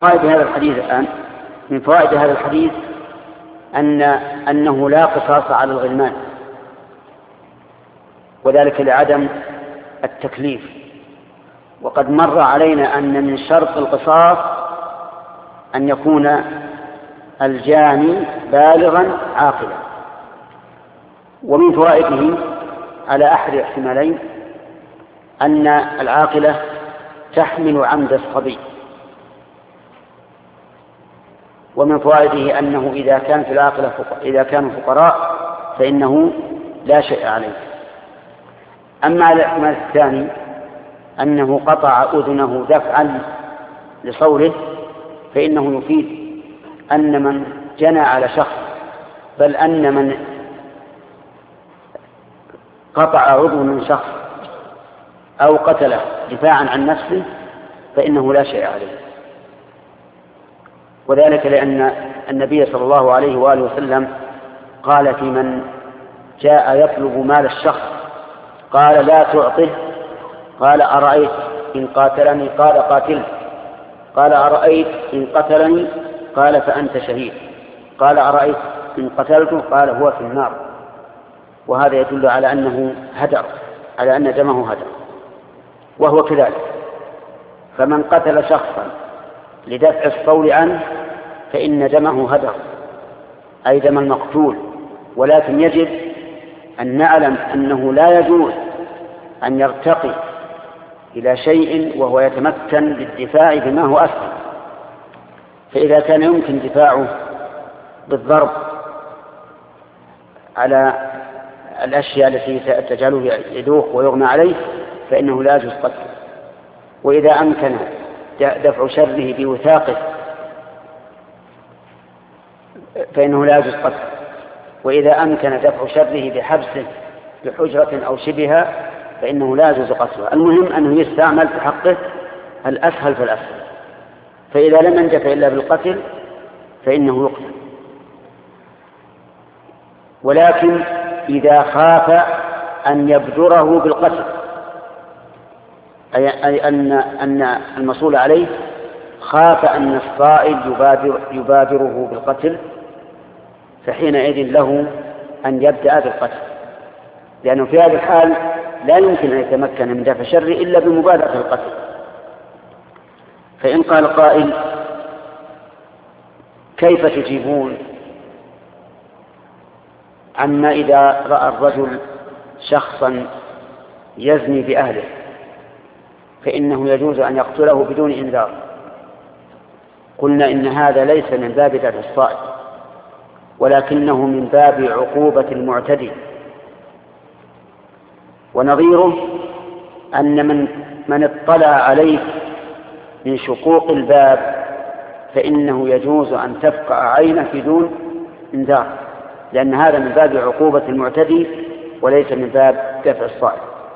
فوائد هذا الحديث الآن، من فوائد هذا الحديث أنه لا قصاص على الغلمان، وذلك لعدم التكليف. وقد مر علينا أن من شرط القصاص أن يكون الجاني بالغا عاقلا. ومن فوائده على أحد الاحتمالين أن العاقلة تحمل عمد الصبي، ومن فوائده أنه إذا كانت العاقلة إذا كانوا فقراء فإنه لا شيء عليه. أما على الاحتمال الثاني أنه قطع أذنه دفعا لصوله، فإنه يفيد أن من جنى على شخص، بل أن من قطع عضو من شخص أو قتله دفاعا عن نفسه فإنه لا شيء عليه. وذلك لأن النبي صلى الله عليه وآله وسلم قال في من جاء يطلب مال الشخص قال لا تعطه، قال أرأيت إن قاتلني؟ قال قاتله. قال أرأيت إن قتلني؟ قال فأنت شهيد. قال أرأيت إن قتلته؟ قال هو في النار. وهذا يدل على أنه هدر، على أن دمه هدر، وهو كذلك. فمن قتل شخصا لدفع الصول عنه فإن دمه هدر، أي دم المقتول. ولكن يجب أن نعلم أنه لا يجوز أن يرتقي إلى شيء وهو يتمكن بالدفاع بما هو أسهل. فإذا كان يمكن دفاعه بالضرب على الأشياء التي تجعله يدوخ ويغمى عليه فإنه لا يجوز قتله. وإذا أمكن دفع شره بوثاقه فإنه لا يجوز قتله. وإذا أمكن دفع شره بحبسه بحجرة أو شبهها فإنه لا يجوز قتله. المهم أنه يستعمل في حقه الأسهل فالأسهل. فإذا لم ينجح إلا بالقتل فإنه يقتل. ولكن إذا خاف أن يبدره بالقتل، أي أن المسؤول عليه خاف أن الصائل يبادره بالقتل، فحينئذ له أن يبدأ بالقتل، لأنه في هذه الحال لا يمكن أن يتمكن من دفع الشر إلا بمبادرة القتل. فإن قال قائل كيف تجيبون عما إذا رأى الرجل شخصا يزني بأهله فإنه يجوز أن يقتله بدون إنذار؟ قلنا إن هذا ليس من باب دفع الصائل، ولكنه من باب عقوبة المعتدي. ونظيره أن من اطلع عليه من شقوق الباب فإنه يجوز أن تفقع عينه بدون إنذار، لأن هذا من باب عقوبة المعتدي وليس من باب دفع الصائل.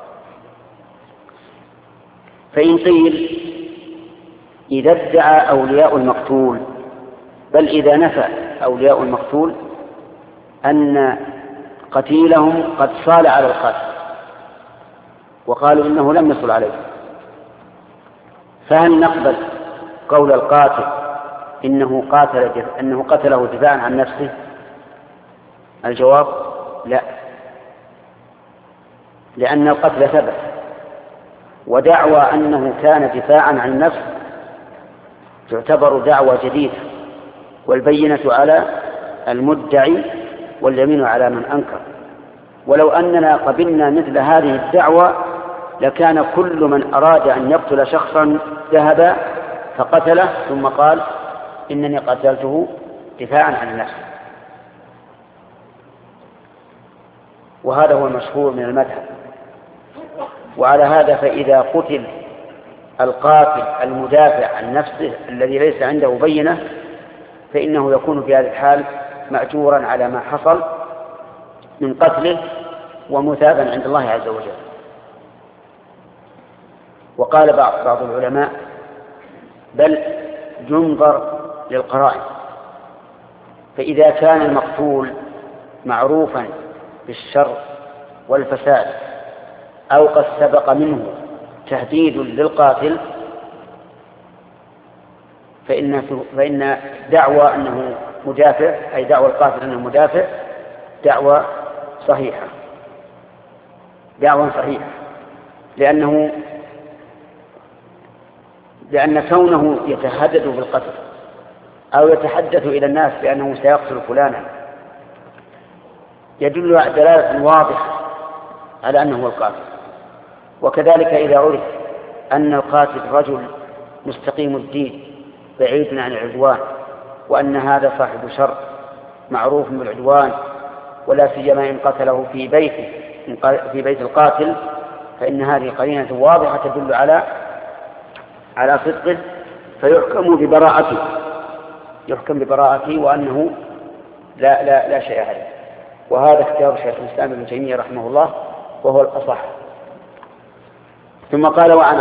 فإن قيل إذا ادعى أولياء المقتول، بل إذا نفى أولياء المقتول أن قتيلهم قد صال على القاتل وقالوا إنه لم يصل عليه، فهل نقبل قول القاتل إنه قتله دفاعا عن نفسه؟ الجواب لا، لأن القتل ثبت، ودعوى أنه كان دفاعا عن النفس تعتبر دعوى جديدة، والبينة على المدعي واليمين على من أنكر. ولو أننا قبلنا مثل هذه الدعوى لكان كل من أراد أن يقتل شخصا ذهب فقتله ثم قال إنني قتلته دفاعا عن النفس. وهذا هو المشهور من المذهب. وعلى هذا فإذا قتل القاتل المدافع عن نفسه الذي ليس عنده بينة فإنه يكون في هذه الحال مأجورا على ما حصل من قتله ومثابا عند الله عز وجل. وقال بعض العلماء بل ينظر للقرائن، فإذا كان المقتول معروفا بالشر والفساد أو قد سبق منه تهديد للقاتل فإن دعوى أنه مدافع، أي دعوى القاتل أنه مدافع، دعوى صحيحة، لأن كونه يتهدد بالقتل أو يتحدث إلى الناس بأنه سيقتل فلانا يدل دلالة واضحة على أنه هو القاتل. وكذلك إذا عرف أن القاتل رجل مستقيم الدين بعيد عن العدوان، وأن هذا صاحب شر معروف بالعدوان، ولا سيما إن قتله في بيت القاتل، فإن هذه قرينة واضحة تدل على صدقه، فيحكم ببراءته وأنه لا شيء عليه. وهذا اختيار شيخ الإسلام ابن تيمية رحمه الله، وهو الأصح. ثم قال: وعن